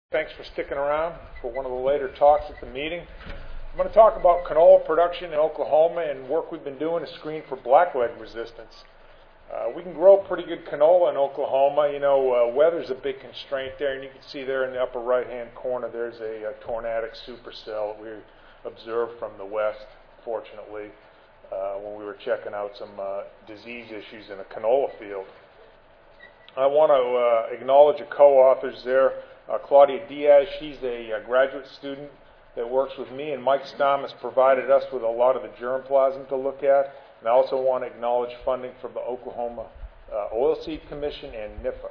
Thanks for sticking around for one of the later talks at the meeting. I'm going to talk about canola production in Oklahoma and work we've been doing to screen for blackleg resistance. We can grow pretty good canola in Oklahoma. Weather's a big constraint there, and you can see there in the upper right-hand corner there's a tornadic supercell we observed from the west, fortunately, when we were checking out some disease issues in a canola field. I want to acknowledge the co-authors there. Claudia Diaz, she's a graduate student that works with me, and Mike Stamm has provided us with a lot of the germplasm to look at. And I also want to acknowledge funding from the Oklahoma Oilseed Commission and NIFA.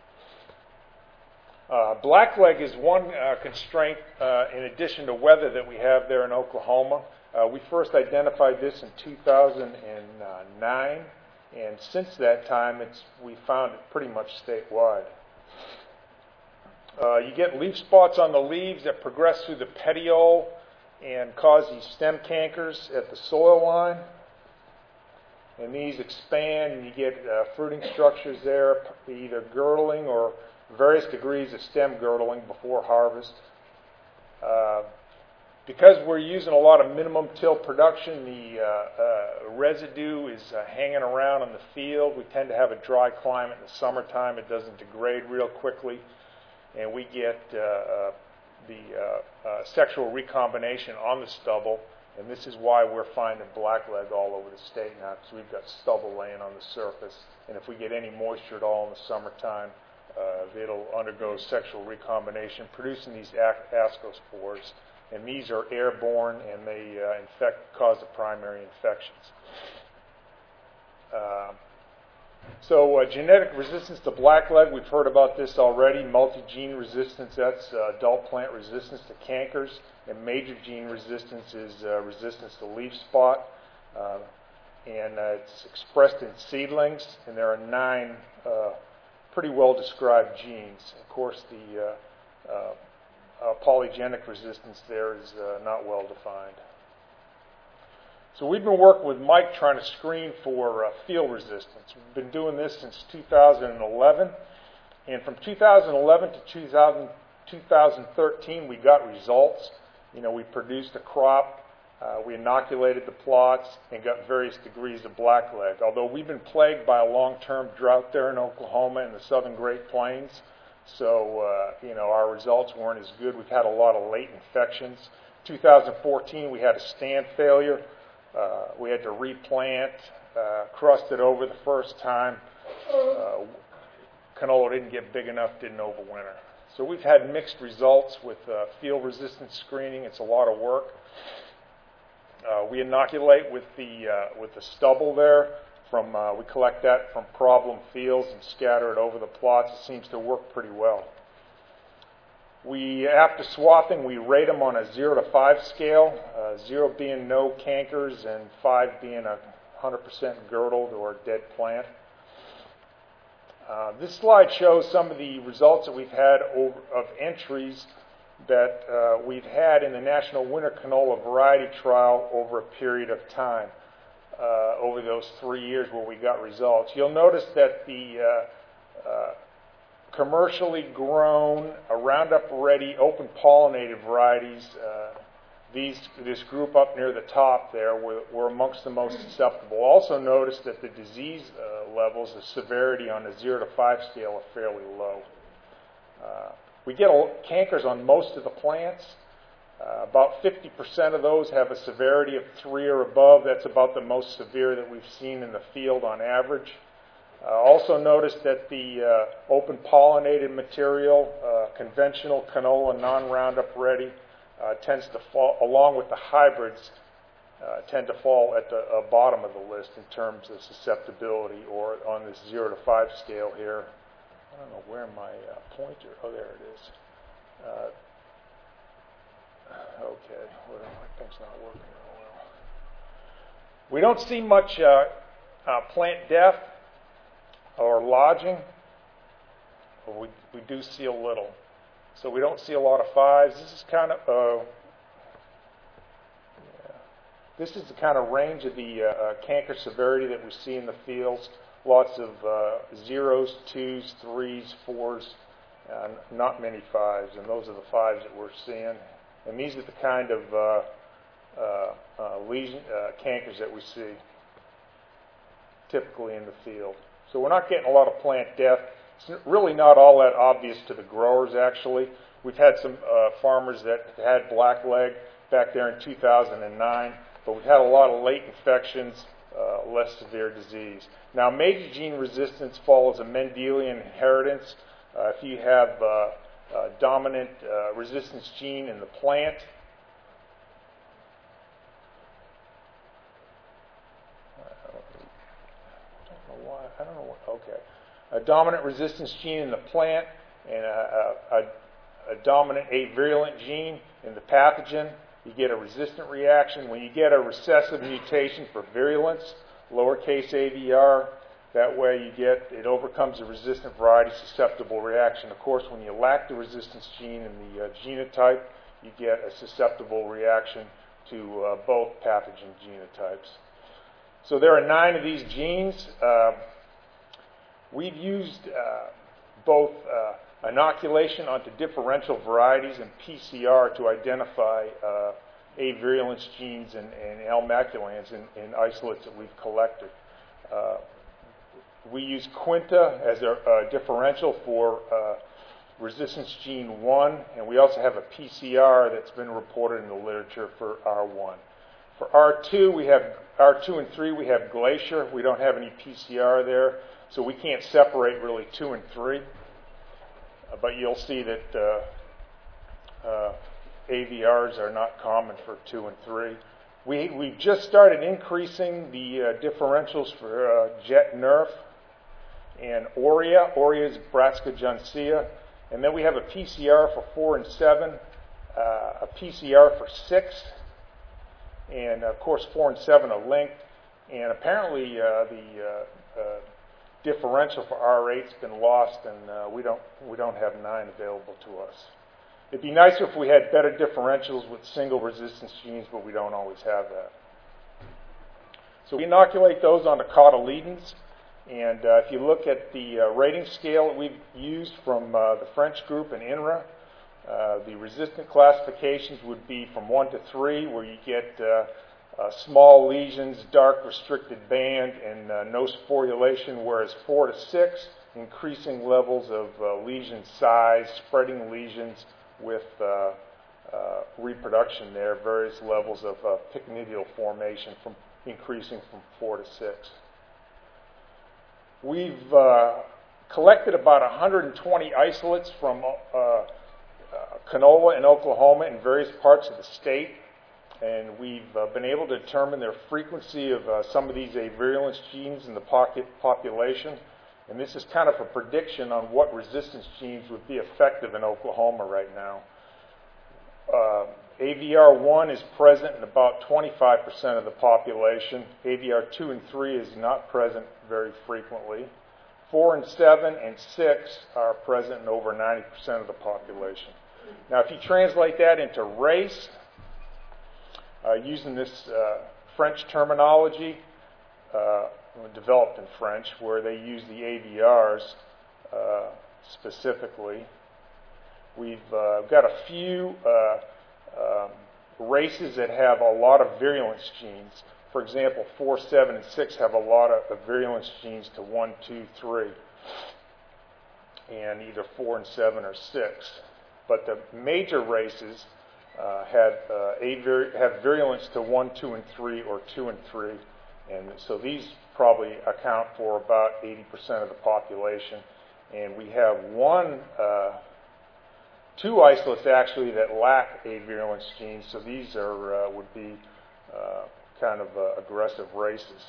Blackleg is one constraint in addition to weather that we have there in Oklahoma. We first identified this in 2009, and since that time we found it pretty much statewide. You get leaf spots on the leaves that progress through the petiole and cause these stem cankers at the soil line. And these expand and you get fruiting structures there, either girdling or various degrees of stem girdling before harvest. Because we're using a lot of minimum till production, the residue is hanging around in the field. We tend to have a dry climate in the summertime. It doesn't degrade real quickly. And we get the sexual recombination on the stubble, and this is why we're finding blackleg all over the state now, because we've got stubble laying on the surface, and if we get any moisture at all in the summertime, it'll undergo sexual recombination, producing these ascospores, and these are airborne, and they cause the primary infections. So genetic resistance to blackleg, we've heard about this already. Multi-gene resistance, that's adult plant resistance to cankers. And major gene resistance is resistance to leaf spot. And it's expressed in seedlings. And there are 9 pretty well-described genes. Of course, the polygenic resistance there is not well-defined. So we've been working with Mike trying to screen for field resistance. We've been doing this since 2011. And from 2011 to 2013, we got results. We produced a crop, we inoculated the plots, and got various degrees of blackleg. Although we've been plagued by a long-term drought there in Oklahoma and the southern Great Plains. So, our results weren't as good. We've had a lot of late infections. 2014, we had a stand failure. We had to replant, crust it over the first time. Canola didn't get big enough, didn't overwinter. So we've had mixed results with field resistance screening. It's a lot of work. We inoculate with the stubble there. We collect that from problem fields and scatter it over the plots. It seems to work pretty well. After swathing, we rate them on a 0 to 5 scale, 0 being no cankers and 5 being 100% girdled or dead plant. This slide shows some of the results that we've had of entries that we've had in the National Winter Canola Variety Trial over a period of time, over those 3 years where we got results. You'll notice that the commercially grown, Roundup Ready, open pollinated varieties, this group up near the top there were amongst the most susceptible. Also notice that the disease levels, the severity on the 0 to 5 scale are fairly low. We get cankers on most of the plants. About 50% of those have a severity of 3 or above. That's about the most severe that we've seen in the field on average. Also notice that the open pollinated material, conventional canola, non-Roundup Ready, tends to fall, along with the hybrids, tend to fall at the bottom of the list in terms of susceptibility, or on this 0 to 5 scale here. I don't know where my pointer, oh there it is. Okay, well, my thing's not working real well. We don't see much plant death or lodging, but we do see a little. So we don't see a lot of 5s. This is kind of this is the kind of range of the canker severity that we see in the fields. Lots of 0s, 2s, 3s, 4s, not many 5s, and those are the 5s that we're seeing. And these are the kind of lesion cankers that we see typically in the field. So we're not getting a lot of plant death. It's really not all that obvious to the growers, actually. We've had some farmers that had blackleg back there in 2009, but we've had a lot of late infections, less severe disease. Now, major gene resistance follows a Mendelian inheritance. If you have a dominant resistance gene in the plant, a dominant resistance gene in the plant and a dominant avirulent gene in the pathogen, you get a resistant reaction. When you get a recessive mutation for virulence, lowercase AVR, that way it overcomes the resistant variety susceptible reaction. Of course, when you lack the resistance gene in the genotype, you get a susceptible reaction to both pathogen genotypes. So there are 9 of these genes. We've used both inoculation onto differential varieties and PCR to identify avirulence genes and L. maculans in isolates that we've collected. We use Quinta as a differential for resistance gene 1, and we also have a PCR that's been reported in the literature for R1. For R2, we have R2 and 3, we have Glacier. We don't have any PCR there, so we can't separate really 2 and 3. But you'll see that AVRs are not common for 2 and 3. We've just started increasing the differentials for Jet Nerf and Aurea. Aurea is Brassica juncea. And then we have a PCR for 4 and 7, a PCR for 6, and of course 4 and 7 are linked. And apparently the differential for R8 has been lost, and we don't have 9 available to us. It'd be nicer if we had better differentials with single resistance genes, but we don't always have that. So we inoculate those onto cotyledons, and if you look at the rating scale that we've used from the French group and INRA, the resistant classifications would be from 1 to 3, where you get small lesions, dark restricted band, and no sporulation, whereas 4 to 6, increasing levels of lesion size, spreading lesions with reproduction there, various levels of pycnidial formation increasing from 4 to 6. We've collected about 120 isolates from canola in Oklahoma in various parts of the state, and we've been able to determine their frequency of some of these avirulence genes in the population. And this is kind of a prediction on what resistance genes would be effective in Oklahoma right now. AVR1 is present in about 25% of the population. AVR2 and 3 is not present very frequently. 4 and 7 and 6 are present in over 90% of the population. Now, if you translate that into race, using this French terminology, developed in French, where they use the AVRs specifically. We've got a few races that have a lot of virulence genes. For example, 4, 7, and 6 have a lot of virulence genes to 1, 2, 3, and either 4 and 7 or 6. But the major races have virulence to 1, 2, and 3, or 2 and 3, and so these probably account for about 80% of the population. And we have 2 isolates actually that lack avirulence genes, so these are would be kind of aggressive races.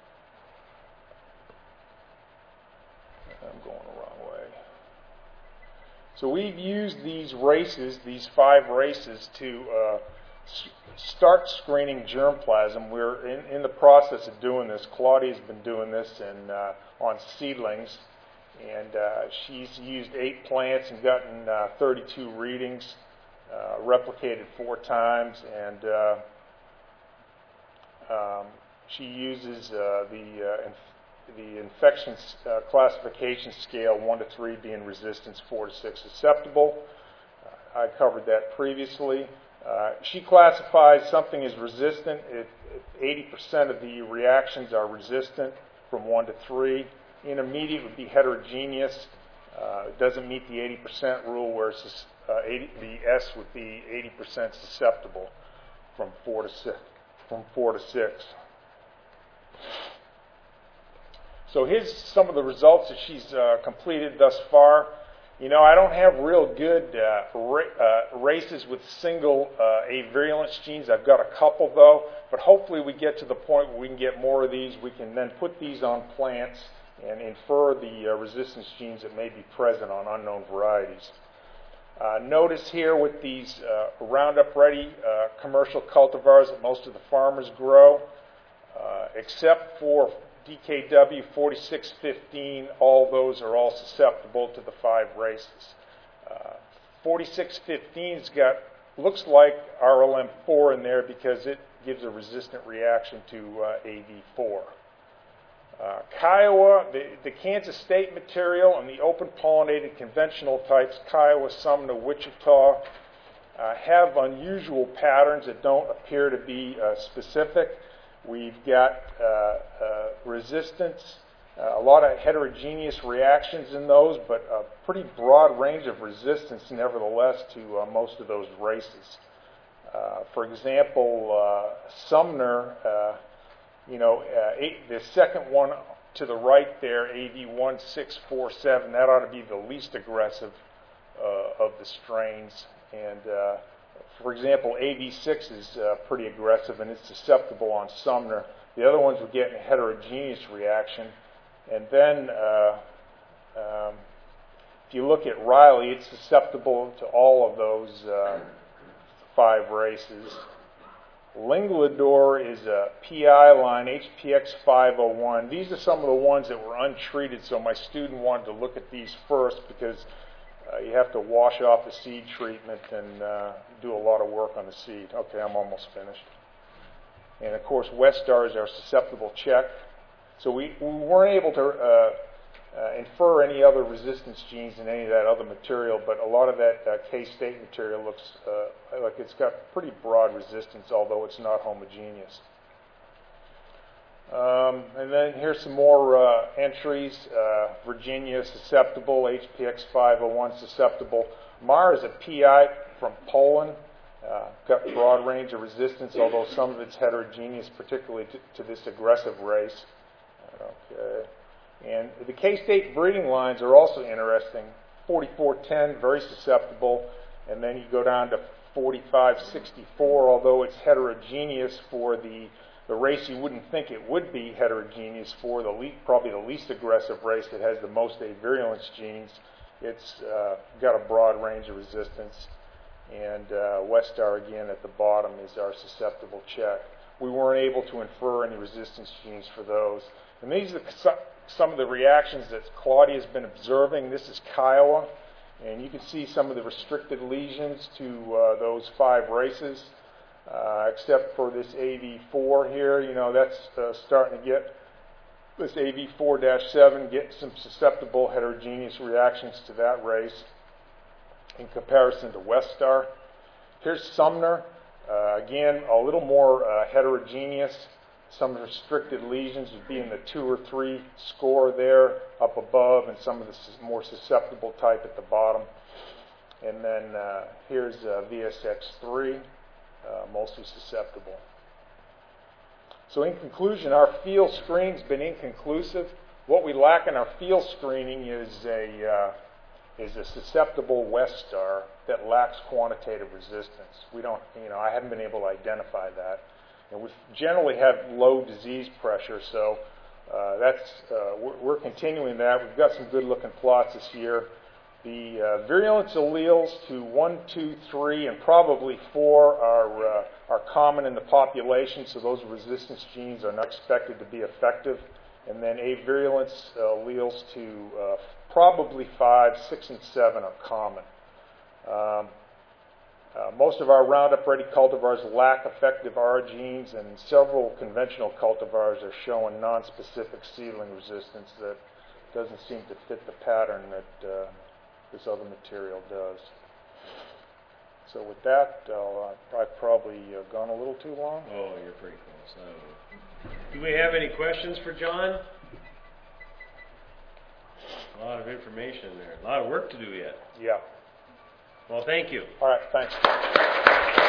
I'm going the wrong way. So we've used these races, these 5 races, to start screening germplasm. We're in the process of doing this. Claudia's been doing this on seedlings, and she's used 8 plants and gotten 32 readings, replicated 4 times, and she uses the the infection classification scale, 1 to 3 being resistance, 4 to 6 susceptible. I covered that previously. She classifies something as resistant if 80% of the reactions are resistant from 1 to 3. Intermediate would be heterogeneous. It doesn't meet the 80% rule, whereas the S would be 80% susceptible from 4 to 6. So here's some of the results that she's completed thus far. You know, I don't have real good races with single avirulence genes. I've got a couple, though, but hopefully we get to the point where we can get more of these. We can then put these on plants and infer the resistance genes that may be present on unknown varieties. Notice here with these Roundup Ready commercial cultivars that most of the farmers grow, except for DKW 4615, all those are all susceptible to the 5 races. 4615's got, looks like RLM4 in there because it gives a resistant reaction to AV4. Kiowa, the Kansas State material and the open pollinated conventional types, Kiowa, Sumner, Wichita, have unusual patterns that don't appear to be specific. We've got resistance, a lot of heterogeneous reactions in those, but a pretty broad range of resistance nevertheless to most of those races. For example, Sumner, the second one to the right there, AV1647, that ought to be the least aggressive of the strains. And for example, AV6 is pretty aggressive and it's susceptible on Sumner. The other ones were getting a heterogeneous reaction. And then if you look at Riley, it's susceptible to all of those 5 races. Linglador is a PI line, HPX501. These are some of the ones that were untreated, so my student wanted to look at these first because you have to wash off the seed treatment and do a lot of work on the seed. Okay, I'm almost finished. And of course, Westar is our susceptible check. So we weren't able to infer any other resistance genes in any of that other material, but a lot of that K-State material looks like it's got pretty broad resistance, although it's not homogeneous. And then here's some more entries. Virginia susceptible, HPX501 susceptible. Mar is a PI from Poland. Got broad range of resistance, although some of it's heterogeneous, particularly to this aggressive race. Okay. And the K-State breeding lines are also interesting. 4410, very susceptible, and then you go down to 4564, although it's heterogeneous for the race you wouldn't think it would be heterogeneous for, probably the least aggressive race that has the most avirulence genes. It's got a broad range of resistance. And Westar, again, at the bottom is our susceptible check. We weren't able to infer any resistance genes for those. And these are some of the reactions that Claudia's been observing. This is Kiowa, and you can see some of the restricted lesions to those 5 races, except for this AV4 here. You know, that's starting to get, this AV4-7, get some susceptible heterogeneous reactions to that race in comparison to Westar. Here's Sumner, again, a little more heterogeneous. Some restricted lesions would be in the 2 or 3 score there up above, and some of the more susceptible type at the bottom. And then here's VSX3, mostly susceptible. So in conclusion, our field screening's been inconclusive. What we lack in our field screening is a susceptible Westar that lacks quantitative resistance. We don't, I haven't been able to identify that. And we generally have low disease pressure, so we're continuing that. We've got some good-looking plots this year. The virulence alleles to 1, 2, 3, and probably 4 are common in the population, so those resistance genes are not expected to be effective. And then avirulence alleles to probably 5, 6, and 7 are common. Most of our Roundup Ready cultivars lack effective R genes, and several conventional cultivars are showing non-specific seedling resistance that doesn't seem to fit the pattern that this other material does. So with that, I've probably gone a little too long. Oh, you're pretty close. Do we have any questions for John? A lot of information there. A lot of work to do yet. Yeah. Well, thank you. All right, thanks.